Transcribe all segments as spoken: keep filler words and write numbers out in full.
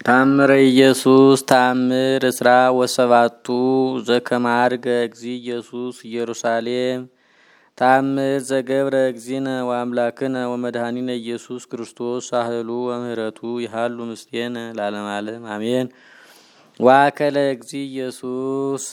ታምረ ኢየሱስ ታምር እስራ ወሰባቱ ዘከማርገ እግዚ ኢየሱስ ኢየሩሳሌም ታምር ዘገብረ እግዚእነ ወአምላክነ ወመድኃኒነ ኢየሱስ ክርስቶስ ሳህሉ ወምህረቱ ይሃሉ ምስሌነ ለዓለመ ዓለም አሜን። ዋከለ እግዚ ኢየሱስ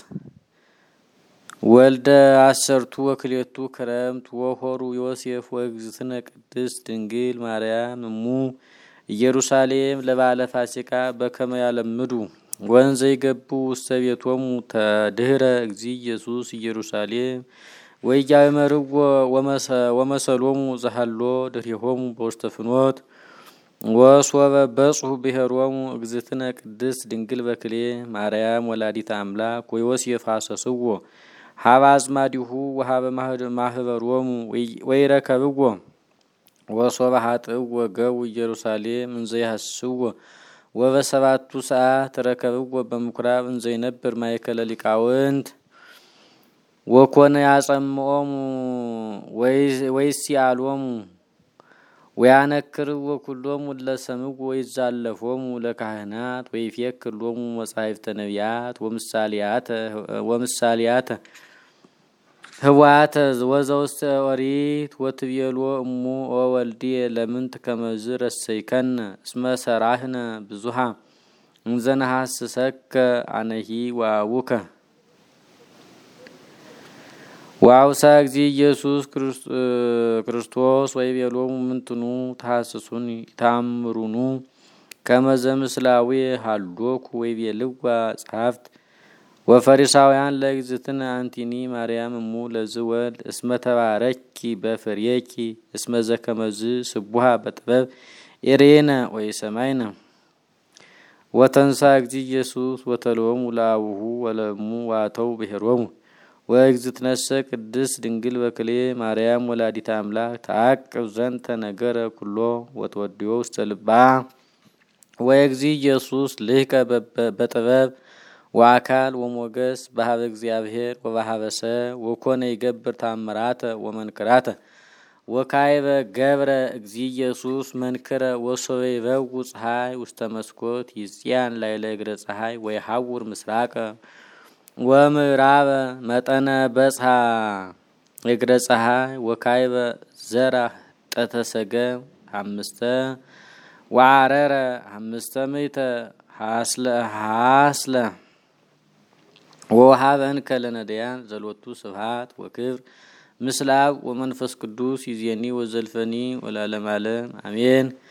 ወልደ አሰርቱ ወክሌቱ ክረምት ወሆሩ ዮሴፍ ወእግዝእትነ ቅድስት ድንግል ማርያም እሙ ኢየሩሳሌም ለባለ ፋሲካ በከመ ያለምዱ ወንዘ ይገቡ ውስተ ቤቶሙ ተድህረ እግዚ ኢየሱስ ኢየሩሳሌም ወያመርዎ ወመሰሎሙ ዘሃሎ ድሪሆሙ በውስተ ፍኖት ወሶበ በጽሑ ብሔሮሙ እግዝእትነ ቅድስት ድንግል በክሌ ማርያም ወላዲተ አምላክ ወዮሴፍ አሰስዎ ሀበ አዝማዲሁ ወሀበ ማህበሮሙ ወይረከብዎ ወሶበ ሀጥእዎ ገቡ ኢየሩሳሌም እንዘ ይሐስዎ ወበሰባቱ ሰዓት ረከብዎ በምኩራብ እንዘ ይነብር ማእከለ ሊቃውንት ወኮነ ያጸምኦሙ ወይሲአሎሙ ወያነክርዎ ኩሎሙ ለሰምዎ ወይዛለፎሙ ለካህናት ወይፌክሎሙ መጻሕፍተ ነቢያት ወምሳሌያተ ወምሳሌያተ ህዋተ ወዘውስተ ኦሪት ወትቤሎ እሙ ወወልድየ ለምንት ከመዝ ረሰይከነ እስመ ሰራህነ ብዙሃ እንዘ ነሐስሰከ አነሂ ወአቡከ ዋውሳ እግዚ ኢየሱስ ክርስቶስ ወይቤሎሙ ምንትኑ ተሐስሱኒ ታምሩኑ ከመዘ ምስላዊ ሃሎኩ ወይቤልዋ ጸሐፍት ወፈሪሳውያን ለእግዝእትነ አንቲኒ ማርያም እሙ ለዝወልድ እስመ ተባረኪ በፍሬኪ እስመ ዘከመዝ ስቡሃ በጥበብ ኤሬነ ወይሰማይነ ወተንሳ እግዚ ኢየሱስ ወተሎሙ ለአቡሁ ወለእሙ ዋተው ብሔሮሙ ወእግዝእትነሰ ቅድስት ድንግል በክሌ ማርያም ወላዲተ አምላክ ተአቅብ ዘንተ ነገረ ኩሎ ወትወድዮ ውስተ ልባ ወእግዚ ኢየሱስ ልህቀ በጥበብ ወአካል ወሞገስ በሀበ እግዚአብሔር ወበሀበ ሰብእ ወኮነ ይገብር ታምራተ ወመንክራተ ወካይበ ገብረ እግዚ ኢየሱስ መንክረ ወሶበ ይበውእ ፀሐይ ውስተ መስኮት ይጽያን ላዕለ እግረ ፀሐይ ወይሐውር ምስራቀ ወምዕራበ መጠነ በጽሐ እግረ ፀሐይ ወካይበ ዘራ ጠተሰገም አምስተ ወአረረ አምስተ ምእተ ሐስለ ሐስለ ወሃበን ከለነዳያን ዘሎቱ ስብሐት ወክብር ምስለ አብ ወመንፈስ ቅዱስ ይዜኒ ወዘልፈኒ ወለዓለመ ዓለም አሜን።